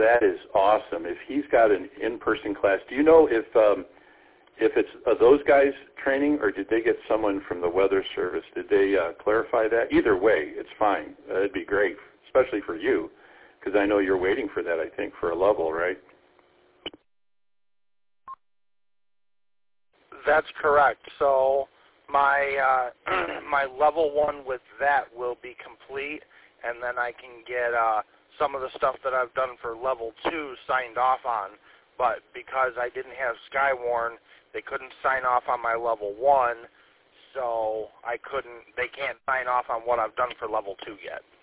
that is awesome. If he's got an in-person class, do you know if it's those guys training, or did they get someone from the Weather Service? Did they clarify that? Either way, it's fine. It'd be great, especially for you, because I know you're waiting for that, I think, for a level, right? That's correct. So my my level 1 with that will be complete, and then I can get some of the stuff that I've done for level 2 signed off on. But because I didn't have Skywarn, they couldn't sign off on my level 1, so they can't sign off on what I've done for level 2 yet.